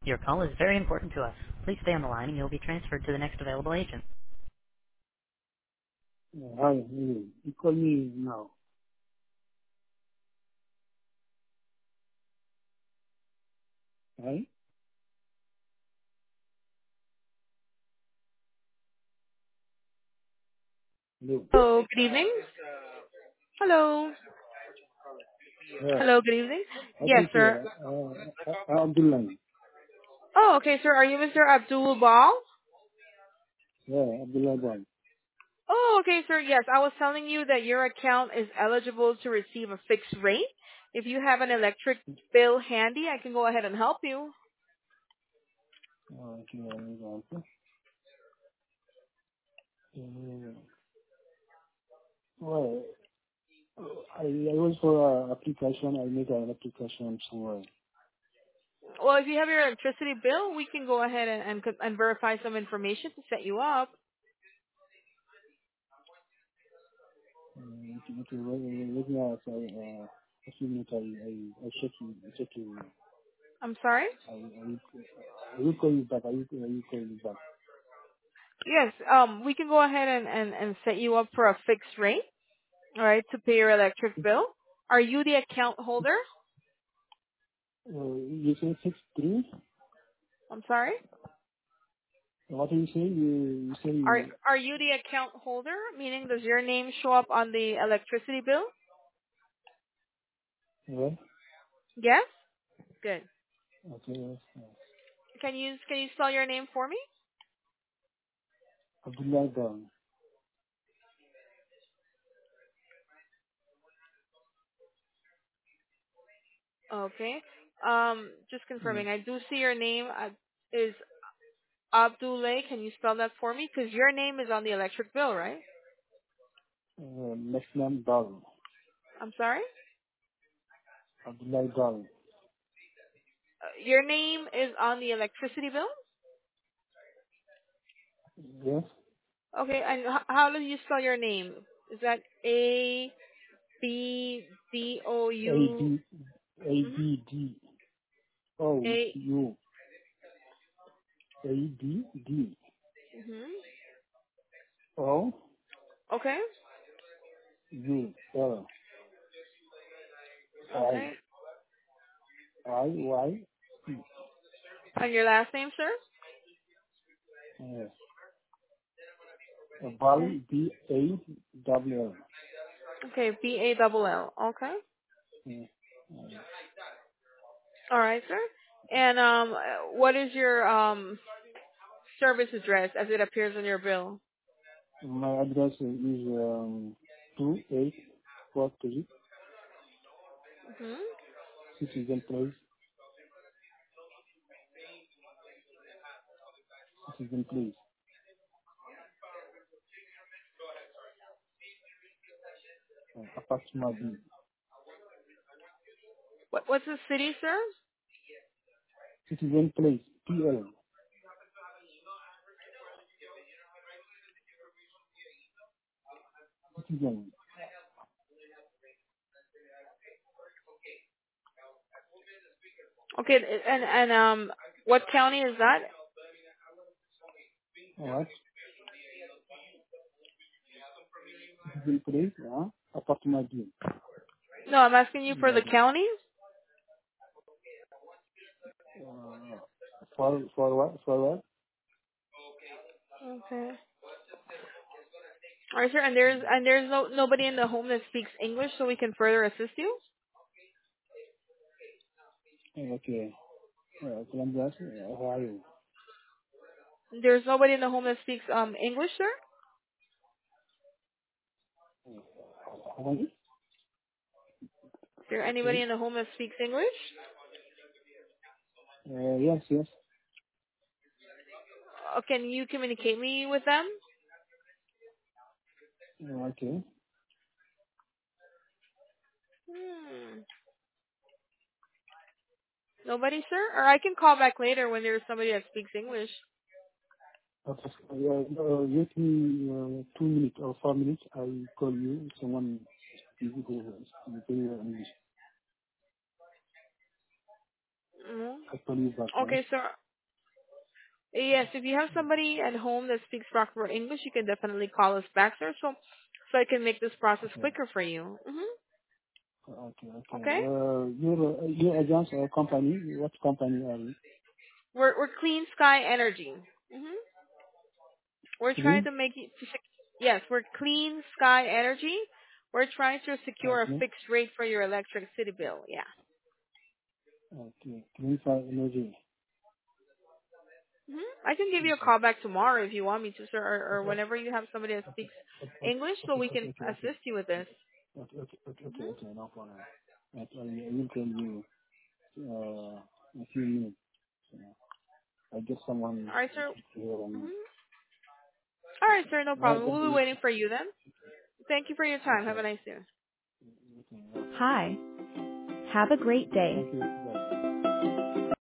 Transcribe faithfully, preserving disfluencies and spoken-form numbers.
Your call is very important to us. Please stay on the line and you'll be transferred to the next available agent. Uh, Hi, you you call me now, right? Hello. Hello, good evening. Hello. Yeah, Hello, good evening. I Yes, think sir. uh, uh, uh, Abdullah. Oh, okay, sir. Are you Mister Abdul Bal? Yeah, Abdullah Bal. Oh, okay, sir. Yes, I was telling you that your account is eligible to receive a fixed rate. If you have an electric bill handy, I can go ahead and help you. Uh, Okay, I will answer. Uh, Well, I I was for uh, application. I made an application somewhere. Well, if you have your electricity bill, we can go ahead and, and, co- and verify some information to set you up. Uh, Okay, okay, well, uh, let me ask. I uh, a few minutes. I I I check you. I check you. I'm sorry? I I will I will call you back. I will I will call you back. Yes, um, we can go ahead and, and, and set you up for a fixed rate, all right, to pay your electric bill. Are you the account holder? Uh, You say six three? I'm sorry? What do you say? You you say Are you, are you the account holder? Meaning, does your name show up on the electricity bill? well, Yes. Good. okay, yes, yes. Can you can you spell your name for me? Abdullah Down. Okay. Um, just Yes. confirming. I do see your name uh, is Abdullah. Can you spell that for me? Because your name is on the electric bill, right? Uh, next name Down. I'm sorry. Abdullah Down. Uh, your name is on the electricity bill. Yes. Okay. And h- how do you spell your name? Is that A B D O A U D A D D O A? U A D D Mhm. O Okay. U L I Okay. I Y E. And your last name, sir? Yes. Bal B A W L. Okay, B A L L. Okay. Yes. Uh, All right, sir. And um, what is your um service address as it appears on your bill? my address is um two eight four three Hmm. Citizen Place. Citizen Place. Uh, apartment B. What What's the city, sir? Citizen Place. P L. Citizen. Okay, and and um, what county is that? Alright. Citizen Place. Uh, apartment B. No, I'm asking you for Yeah. the county. Uh, for for what? For what? Okay. All right, sir. And there's and there's no nobody in the home that speaks English, so we can further assist you. Uh, Okay. Uh, Columbus, uh, Ohio. There's nobody in the home that speaks um English, sir. Hawaii? Is there anybody Okay. in the home that speaks English? Uh, yes, yes. Uh, can you communicate me with them? Uh, okay. Hmm. Nobody, sir? Or I can call back later when there's somebody that speaks English. Okay. Uh, uh, Give me uh, two minutes or four minutes. I call you. Someone speak who speak very well English. Mm. I call you back, right? Okay, so yes, if you have somebody at home that speaks proper English, you can definitely call us back, sir, so so I can make this process Okay. quicker for you. hmm Okay, okay. Okay? Uh, your, uh, your agent or company, what company are you? We're we're Clean Sky Energy. hmm We're trying Three? to make it. To sec- yes, we're Clean Sky Energy. We're trying to secure a Okay. fixed rate for your electricity bill. Yeah. Okay. Three five energy. hmm I can give you a Okay. call back tomorrow if you want me to, sir, or, or Okay. whenever you have somebody that Okay. speaks Okay. English, so Okay. we Okay. can Okay. Okay. assist you with this. Okay. Okay. Okay. Okay. hmm Okay. No problem. Okay, I I will tell you uh, in a few minutes. Uh, I guess someone All right, sir. here on. hmm All right, Okay. sir. No Right. problem. That's We'll be it. waiting for you then. Thank you for your time. Have Okay. a nice day. Okay. Hi. Have a great day. Thank you. Bye.